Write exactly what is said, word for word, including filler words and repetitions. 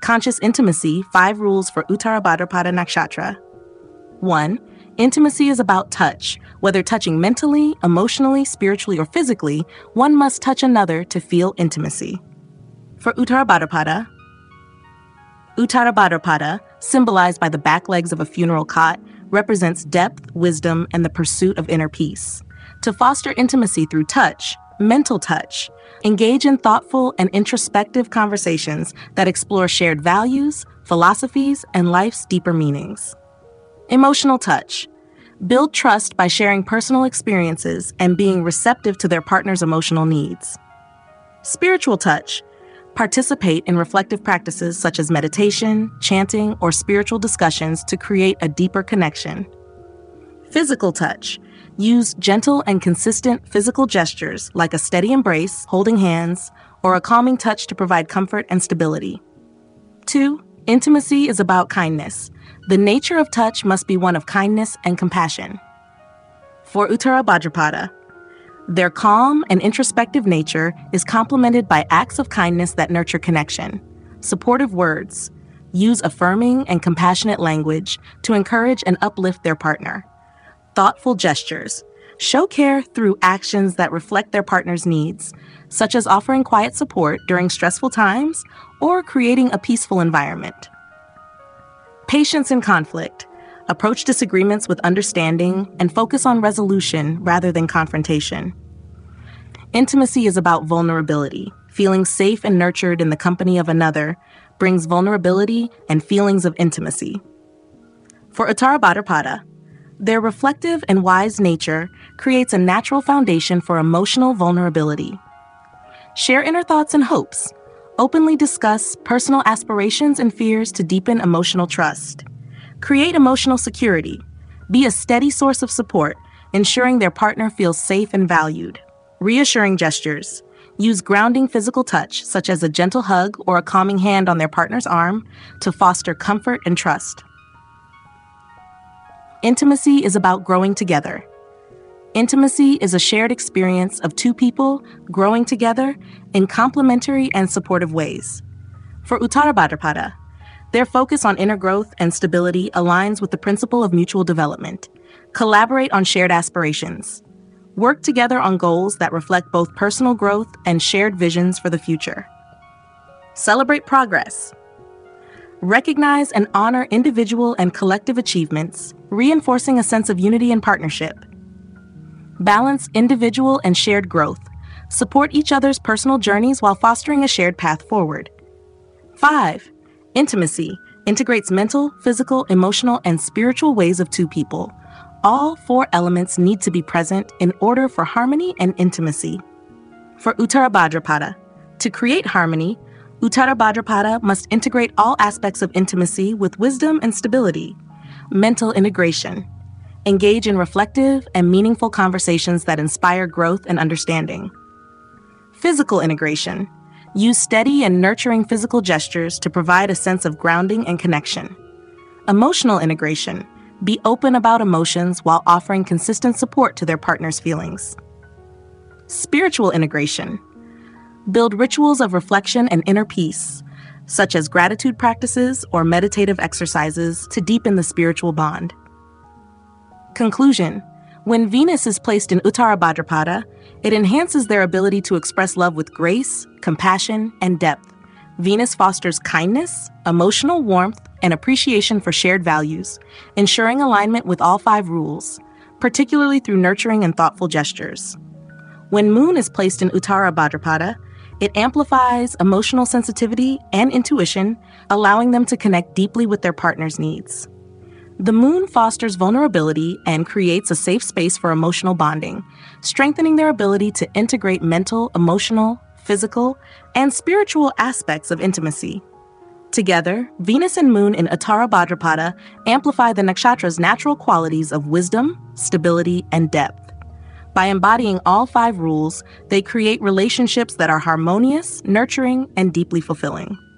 Conscious intimacy, five rules for Uttara Bhadrapada Nakshatra. One, intimacy is about touch. Whether touching mentally, emotionally, spiritually, or physically, one must touch another to feel intimacy. For Uttara Bhadrapada, Uttara Bhadrapada, symbolized by the back legs of a funeral cot, represents depth, wisdom, and the pursuit of inner peace. To foster intimacy through touch, mental touch, engage in thoughtful and introspective conversations that explore shared values, philosophies, and life's deeper meanings. Emotional touch. Build trust by sharing personal experiences and being receptive to their partner's emotional needs. Spiritual touch. Participate in reflective practices such as meditation, chanting, or spiritual discussions to create a deeper connection. Physical touch. Use gentle and consistent physical gestures like a steady embrace, holding hands, or a calming touch to provide comfort and stability. Two, intimacy is about kindness. The nature of touch must be one of kindness and compassion. For Uttara Bhadrapada, their calm and introspective nature is complemented by acts of kindness that nurture connection. Supportive words. Use affirming and compassionate language to encourage and uplift their partner. Thoughtful gestures. Show care through actions that reflect their partner's needs, such as offering quiet support during stressful times or creating a peaceful environment. Patience in conflict. Approach disagreements with understanding and focus on resolution rather than confrontation. Intimacy is about vulnerability. Feeling safe and nurtured in the company of another brings vulnerability and feelings of intimacy. For Uttara Bhadrapada, their reflective and wise nature creates a natural foundation for emotional vulnerability. Share inner thoughts and hopes. Openly discuss personal aspirations and fears to deepen emotional trust. Create emotional security. Be a steady source of support, ensuring their partner feels safe and valued. Reassuring gestures. Use grounding physical touch, such as a gentle hug or a calming hand on their partner's arm, to foster comfort and trust. Intimacy is about growing together. Intimacy is a shared experience of two people growing together in complementary and supportive ways. For Uttara Bhadrapada, their focus on inner growth and stability aligns with the principle of mutual development. Collaborate on shared aspirations. Work together on goals that reflect both personal growth and shared visions for the future. Celebrate progress. Recognize and honor individual and collective achievements, reinforcing a sense of unity and partnership. Balance individual and shared growth. Support each other's personal journeys while fostering a shared path forward. Five, intimacy integrates mental, physical, emotional, and spiritual ways of two people. All four elements need to be present in order for harmony and intimacy. For Uttara Bhadrapada, to create harmony, Uttara Bhadrapada must integrate all aspects of intimacy with wisdom and stability. Mental integration. Engage in reflective and meaningful conversations that inspire growth and understanding. Physical integration. Use steady and nurturing physical gestures to provide a sense of grounding and connection. Emotional integration. Be open about emotions while offering consistent support to their partner's feelings. Spiritual integration. Build rituals of reflection and inner peace, such as gratitude practices or meditative exercises to deepen the spiritual bond. Conclusion. When Venus is placed in Uttara Bhadrapada, it enhances their ability to express love with grace, compassion, and depth. Venus fosters kindness, emotional warmth, and appreciation for shared values, ensuring alignment with all five rules, particularly through nurturing and thoughtful gestures. When Moon is placed in Uttara Bhadrapada, it amplifies emotional sensitivity and intuition, allowing them to connect deeply with their partner's needs. The Moon fosters vulnerability and creates a safe space for emotional bonding, strengthening their ability to integrate mental, emotional, physical, and spiritual aspects of intimacy. Together, Venus and Moon in Uttara Bhadrapada amplify the nakshatra's natural qualities of wisdom, stability, and depth. By embodying all five rules, they create relationships that are harmonious, nurturing, and deeply fulfilling.